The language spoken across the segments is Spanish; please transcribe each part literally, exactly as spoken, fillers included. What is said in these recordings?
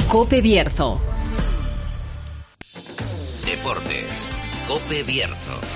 COPE Bierzo. Deportes. COPE Bierzo.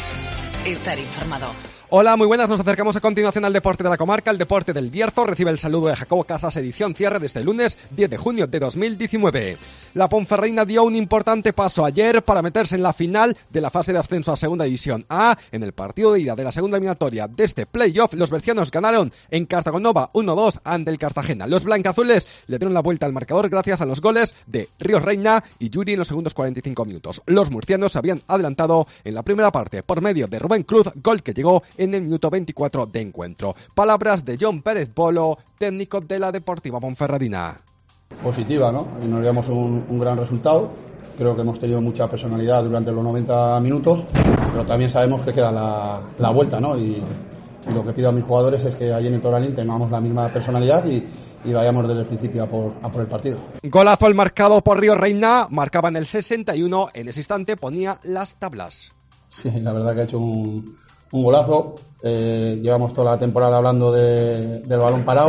Estar informado. Hola, muy buenas, nos acercamos a continuación al deporte de la comarca, el deporte del Bierzo. Recibe el saludo de Jacobo Casas, edición cierre desde el lunes diez de junio de dos mil diecinueve. La Ponferradina dio un importante paso ayer para meterse en la final de la fase de ascenso a Segunda División A. En el partido de ida de la segunda eliminatoria de este playoff, los bercianos ganaron en Cartagonova uno dos ante el Cartagena. Los blancazules le dieron la vuelta al marcador gracias a los goles de Ríos Reina y Yuri en los segundos cuarenta y cinco minutos. Los murcianos se habían adelantado en la primera parte por medio de Rubén Cruz, gol que llegó en el minuto veinticuatro de encuentro. Palabras de John Pérez Bolo, técnico de la Deportiva Ponferradina. Positiva, ¿no? Y nos llevamos un, un gran resultado. Creo que hemos tenido mucha personalidad durante los noventa minutos, pero también sabemos que queda la, la vuelta, ¿no? Y, y lo que pido a mis jugadores es que allí en el Toralín tengamos la misma personalidad y, y vayamos desde el principio a por, a por el partido. Golazo el marcado por Ríos Reina, marcaba en el sesenta y uno, en ese instante ponía las tablas. Sí, la verdad que ha hecho un, un golazo. Eh, llevamos toda la temporada hablando de, del balón parado.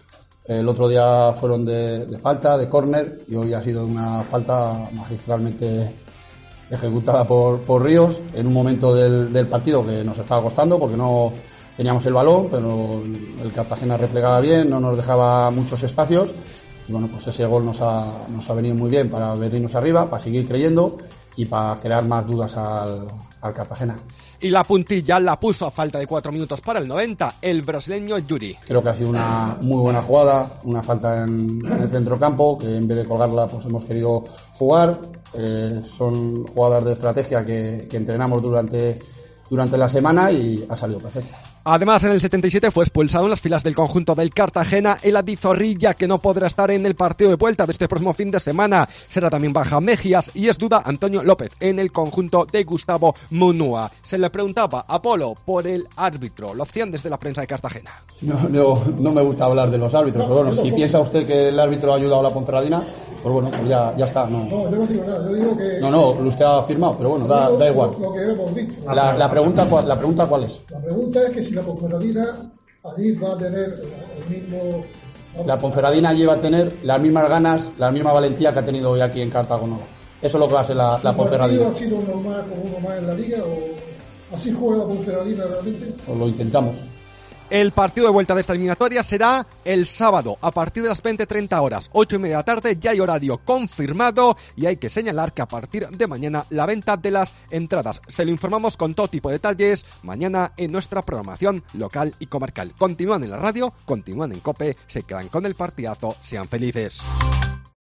El otro día fueron de, de falta, de córner, y hoy ha sido una falta magistralmente ejecutada por, por Ríos en un momento del, del partido que nos estaba costando porque no teníamos el balón, pero el Cartagena replegaba bien, no nos dejaba muchos espacios. Y bueno, pues ese gol nos ha, nos ha venido muy bien para venirnos arriba, para seguir creyendo y para crear más dudas al, al Cartagena. Y la puntilla la puso a falta de cuatro minutos para el noventa, el brasileño Yuri. Creo que ha sido una muy buena jugada, una falta en, en el centrocampo, que en vez de colgarla pues hemos querido jugar. Eh, son jugadas de estrategia que, que entrenamos durante, durante la semana y ha salido perfecto. Además, en el setenta y siete fue expulsado en las filas del conjunto del Cartagena el Adi Zorrilla, que no podrá estar en el partido de vuelta de este próximo fin de semana. Será también baja Mejías y es duda Antonio López en el conjunto de Gustavo Munúa. Se le preguntaba a Polo por el árbitro, lo hacían desde la prensa de Cartagena. No, no, no me gusta hablar de los árbitros, pero bueno, si piensa usted que el árbitro ha ayudado a la Ponferradina, pues bueno, pues ya, ya está. No, no, yo no digo nada, yo digo que... No, no, usted ha firmado, pero bueno, da, da igual. Lo que hemos visto. La, la, pregunta, ¿La pregunta cuál es? La pregunta es que si la Ponferradina allí va a tener el mismo... La Ponferradina allí va a tener las mismas ganas, la misma valentía que ha tenido hoy aquí en Cartagonova. Eso es lo que va a ser la, la Ponferradina. ¿Ha sido normal como uno más en la liga o así juega la Ponferradina realmente? Pues lo intentamos. El partido de vuelta de esta eliminatoria será el sábado a partir de las veinte treinta horas, ocho y media de la tarde, ya hay horario confirmado y hay que señalar que a partir de mañana la venta de las entradas. Se lo informamos con todo tipo de detalles mañana en nuestra programación local y comarcal. Continúan en la radio, continúan en COPE, se quedan con el partidazo, sean felices.